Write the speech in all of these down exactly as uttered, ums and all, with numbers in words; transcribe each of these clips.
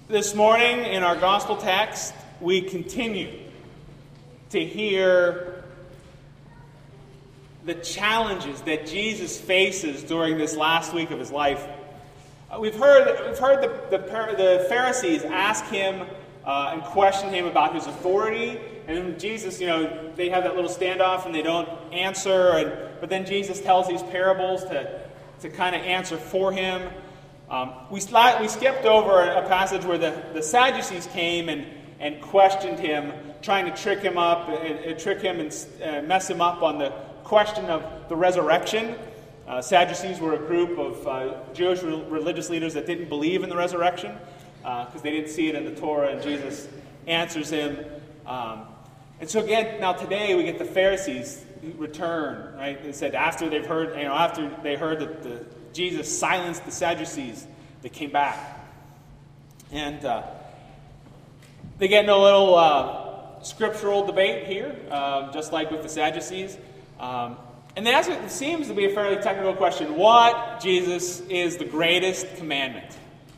This morning in our gospel text, we continue to hear the challenges that Jesus faces during this last week of his life. Uh, we've heard, we've heard the, the, the Pharisees ask him uh, and question him about his authority. And Jesus, you know, they have that little standoff and they don't answer. And, but then Jesus tells these parables to, to kind of answer for him. Um, we, we skipped over a passage where the, the Sadducees came and, and questioned him, trying to trick him up, and, and trick him and uh, mess him up on the question of the resurrection. Uh, Sadducees were a group of uh, Jewish re- religious leaders that didn't believe in the resurrection because uh, they didn't see it in the Torah, and Jesus answers him. Um, and so again, now today we get the Pharisees return, right? They said after they've heard, you know, after they heard that the Jesus silenced the Sadducees, they came back. And uh, they get in a little uh, scriptural debate here, uh, just like with the Sadducees. Um, and they ask, it seems to be a fairly technical question. What, Jesus, is the greatest commandment?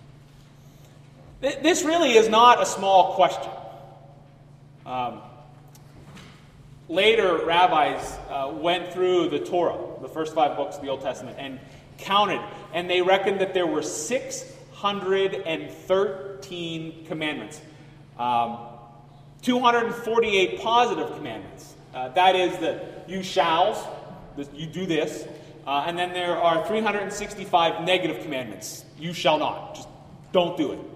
Th- this really is not a small question. Um, later, rabbis uh, went through the Torah, the first five books of the Old Testament, and counted, and they reckoned that there were six hundred thirteen commandments. Um, two hundred forty-eight positive commandments. Uh, that is the you shalls, the, you do this. Uh, and then there are three hundred sixty-five negative commandments. You shall not. Just don't do it.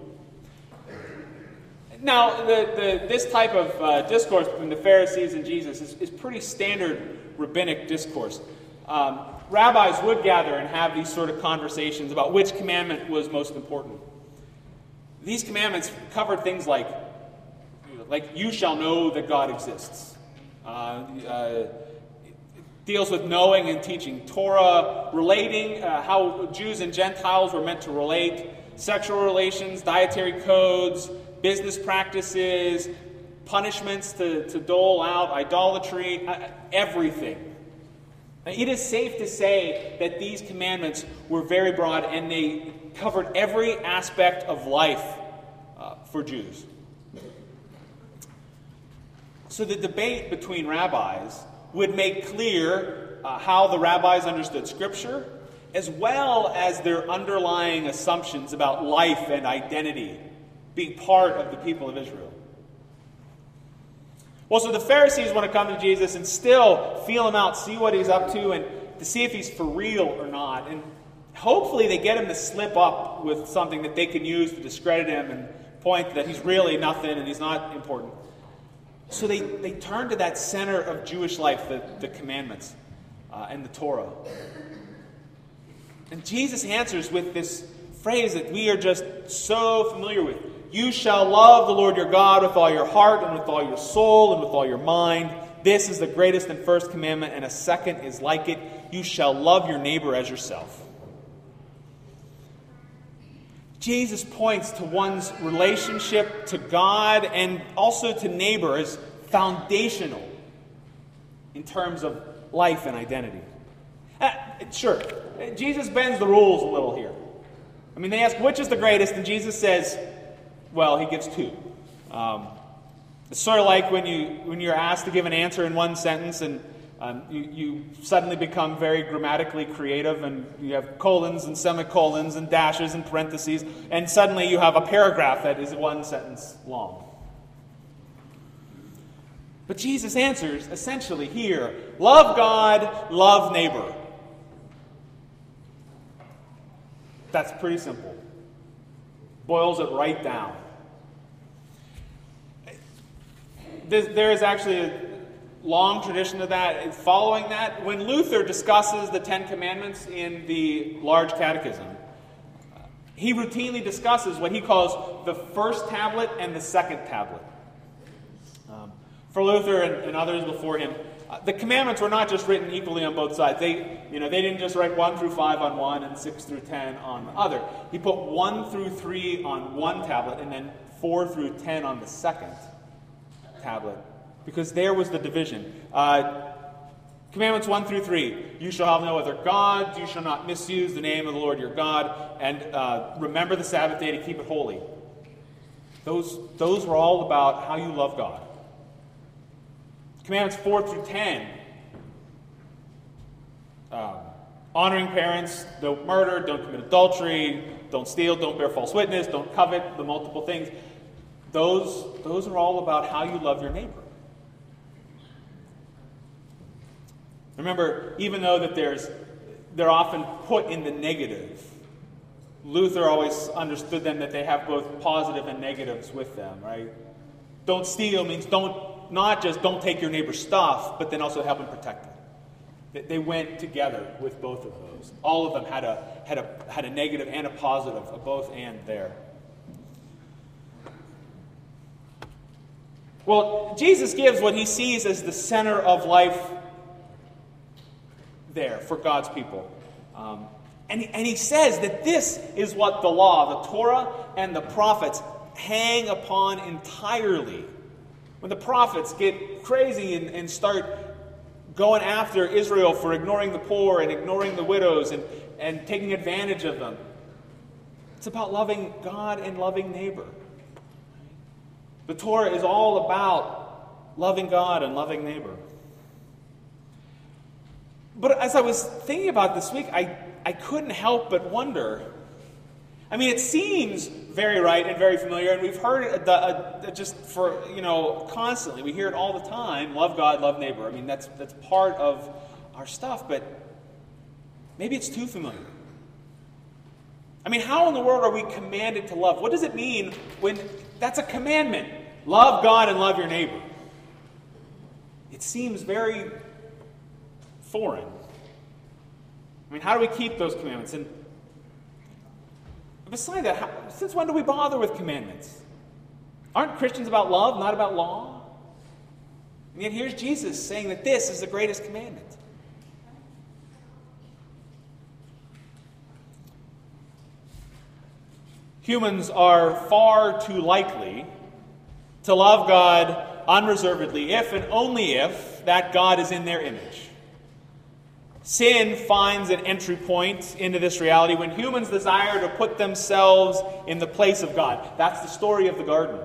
Now, the, the, this type of uh, discourse between the Pharisees and Jesus is, is pretty standard rabbinic discourse. Um, rabbis would gather and have these sort of conversations about which commandment was most important. These commandments covered things like, like you shall know that God exists. Uh, uh, it deals with knowing and teaching Torah, relating uh, how Jews and Gentiles were meant to relate, sexual relations, dietary codes, business practices, punishments to, to dole out, idolatry, uh, everything. It is safe to say that these commandments were very broad and they covered every aspect of life uh, for Jews. So the debate between rabbis would make clear uh, how the rabbis understood Scripture, as well as their underlying assumptions about life and identity being part of the people of Israel. Well, so the Pharisees want to come to Jesus and still feel him out, see what he's up to, and to see if he's for real or not. And hopefully they get him to slip up with something that they can use to discredit him and point that he's really nothing and he's not important. So they, they turn to that center of Jewish life, the, the commandments uh, and the Torah. And Jesus answers with this phrase that we are just so familiar with. You shall love the Lord your God with all your heart and with all your soul and with all your mind. This is the greatest and first commandment, and a second is like it. You shall love your neighbor as yourself. Jesus points to one's relationship to God and also to neighbor as foundational in terms of life and identity. Uh, sure, Jesus bends the rules a little here. I mean, they ask, which is the greatest? And Jesus says, well, he gives two. Um, it's sort of like when, you, when you're asked to give an answer in one sentence and um, you, you suddenly become very grammatically creative and you have colons and semicolons and dashes and parentheses, and suddenly you have a paragraph that is one sentence long. But Jesus answers essentially here, love God, love neighbor. That's pretty simple. Boils it right down. There is actually a long tradition of that. Following that, when Luther discusses the Ten Commandments in the Large Catechism, he routinely discusses what he calls the first tablet and the second tablet. Um, for Luther and, and others before him, uh, the commandments were not just written equally on both sides. They, you know, they didn't just write one through five on one and six through ten on the other. He put one through three on one tablet and then four through ten on the second tablet, because there was the division. Uh, commandments one through three. You shall have no other gods. You shall not misuse the name of the Lord your God. And uh, remember the Sabbath day to keep it holy. Those, those were all about how you love God. Commandments four through ten. Um, honoring parents, don't murder, don't commit adultery, don't steal, don't bear false witness, don't covet, the multiple things. Those, those are all about how you love your neighbor. Remember, even though that there's, they're often put in the negative, Luther always understood them that they have both positive and negatives with them, right? Don't steal means don't, not just don't take your neighbor's stuff, but then also help him protect it. They went together with both of those. All of them had a, had a, had a negative and a positive, a both and there. Well, Jesus gives what he sees as the center of life there for God's people. Um, and, he, and he says that this is what the law, the Torah, and the prophets hang upon entirely. When the prophets get crazy and, and start going after Israel for ignoring the poor and ignoring the widows and, and taking advantage of them, it's about loving God and loving neighbor. The Torah is all about loving God and loving neighbor. But as I was thinking about this week, I, I couldn't help but wonder. I mean, it seems very right and very familiar, and we've heard it uh, uh, just for, you know, constantly. We hear it all the time, love God, love neighbor. I mean, that's, that's part of our stuff, but maybe it's too familiar. I mean, how in the world are we commanded to love? What does it mean when that's a commandment? Love God and love your neighbor. It seems very foreign. I mean, how do we keep those commandments? And besides that, how, since when do we bother with commandments? Aren't Christians about love, not about law? And yet here's Jesus saying that this is the greatest commandment. Humans are far too likely to love God unreservedly if and only if that God is in their image. Sin finds an entry point into this reality when humans desire to put themselves in the place of God. That's the story of the garden.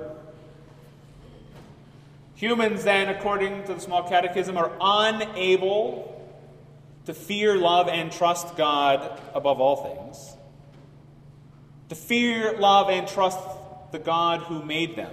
Humans then, according to the Small Catechism, are unable to fear, love, and trust God above all things. To fear, love, and trust the God who made them.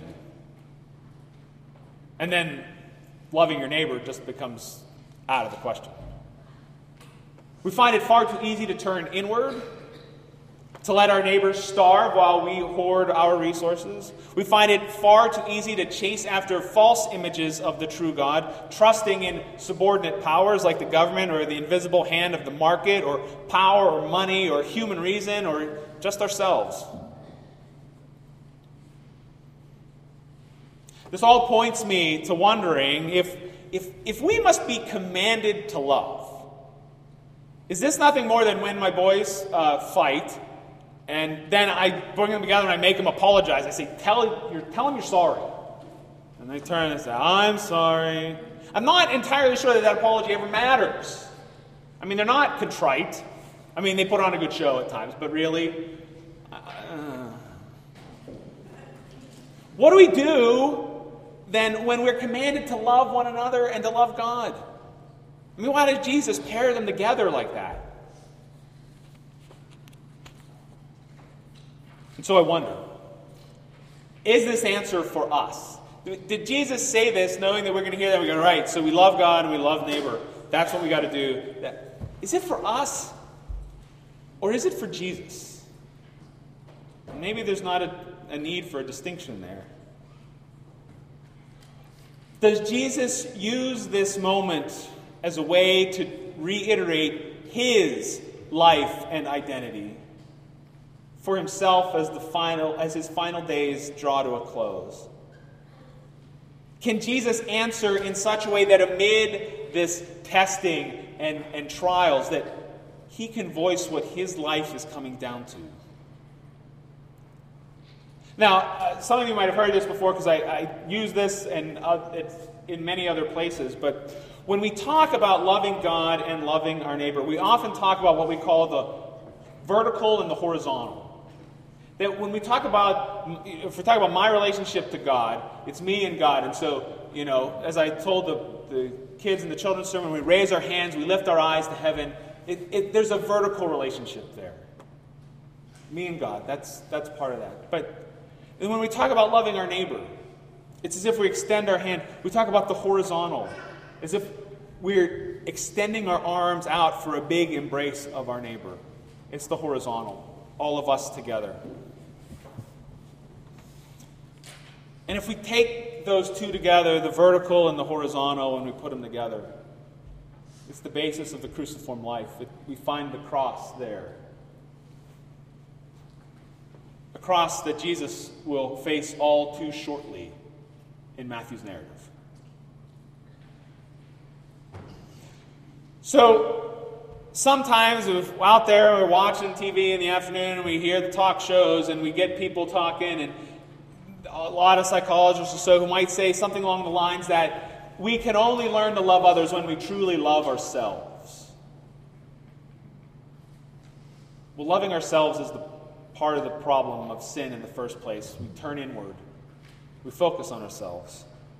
And then loving your neighbor just becomes out of the question. We find it far too easy to turn inward, to let our neighbors starve while we hoard our resources. We find it far too easy to chase after false images of the true God, trusting in subordinate powers like the government or the invisible hand of the market or power or money or human reason or just ourselves. This all points me to wondering if, if, if we must be commanded to love. Is this nothing more than when my boys uh, fight, and then I bring them together and I make them apologize. I say, tell, you're, tell them you're sorry. And they turn and say, I'm sorry. I'm not entirely sure that that apology ever matters. I mean, they're not contrite. I mean, they put on a good show at times, but really, uh, what do we do then when we're commanded to love one another and to love God? I mean, why did Jesus pair them together like that? And so I wonder, is this answer for us? Did Jesus say this knowing that we're going to hear that? We go, right, so we love God and we love neighbor. That's what we got to do. Is it for us? Or is it for Jesus? Maybe there's not a, a need for a distinction there. Does Jesus use this moment as a way to reiterate his life and identity for himself as the final, as his final days draw to a close? Can Jesus answer in such a way that amid this testing and, and trials that he can voice what his life is coming down to? Now, uh, some of you might have heard this before because I, I use this and uh, it's in many other places, but when we talk about loving God and loving our neighbor, we often talk about what we call the vertical and the horizontal. That when we talk about, if we talk about my relationship to God, it's me and God. And so, you know, as I told the, the kids in the children's sermon, we raise our hands, we lift our eyes to heaven. It, it, there's a vertical relationship there. Me and God, that's, that's part of that. But when we talk about loving our neighbor, it's as if we extend our hand. We talk about the horizontal, as if we're extending our arms out for a big embrace of our neighbor. It's the horizontal, all of us together. And if we take those two together, the vertical and the horizontal, and we put them together, it's the basis of the cruciform life. It, we find the cross there. A cross that Jesus will face all too shortly in Matthew's narrative. So, sometimes we're out there, we're watching T V in the afternoon, and we hear the talk shows, and we get people talking, and a lot of psychologists or so who might say something along the lines that we can only learn to love others when we truly love ourselves. Well, loving ourselves is the part of the problem of sin in the first place. We turn inward. We focus on ourselves.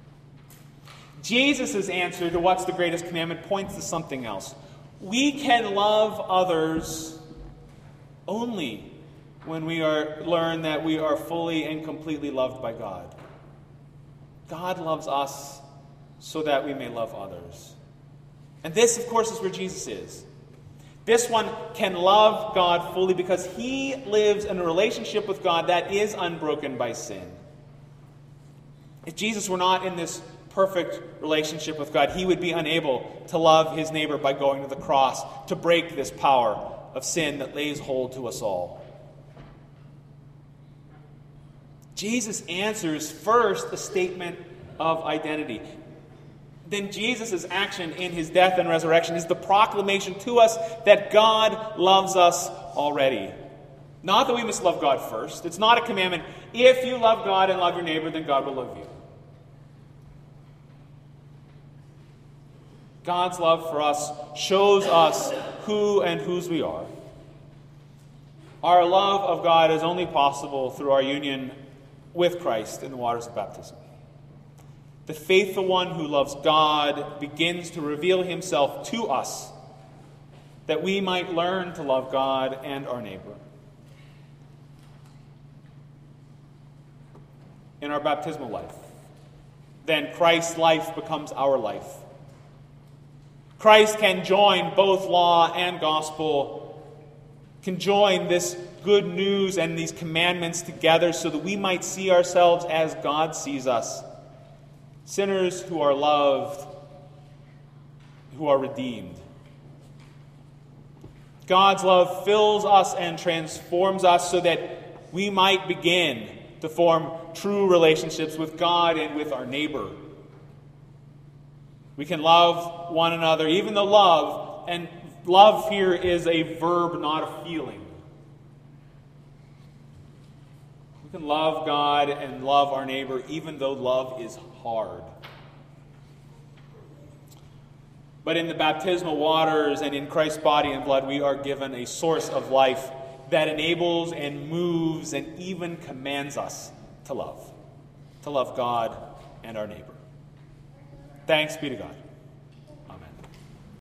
Jesus' answer to what's the greatest commandment points to something else. We can love others only when we are learn that we are fully and completely loved by God. God loves us so that we may love others. And this, of course, is where Jesus is. This one can love God fully because he lives in a relationship with God that is unbroken by sin. If Jesus were not in this perfect relationship with God, he would be unable to love his neighbor by going to the cross to break this power of sin that lays hold to us all. Jesus answers first a statement of identity. Then Jesus' action in his death and resurrection is the proclamation to us that God loves us already. Not that we must love God first. It's not a commandment. If you love God and love your neighbor, then God will love you. God's love for us shows us who and whose we are. Our love of God is only possible through our union with Christ in the waters of baptism. The faithful one who loves God begins to reveal himself to us that we might learn to love God and our neighbor. In our baptismal life, then Christ's life becomes our life. Christ can join both law and gospel, can join this good news and these commandments together so that we might see ourselves as God sees us. Sinners who are loved, who are redeemed. God's love fills us and transforms us so that we might begin to form true relationships with God and with our neighbor. We can love one another, even though love, and love here is a verb, not a feeling. We can love God and love our neighbor, even though love is hard. But in the baptismal waters and in Christ's body and blood, we are given a source of life that enables and moves and even commands us to love. To love God and our neighbor. Thanks be to God.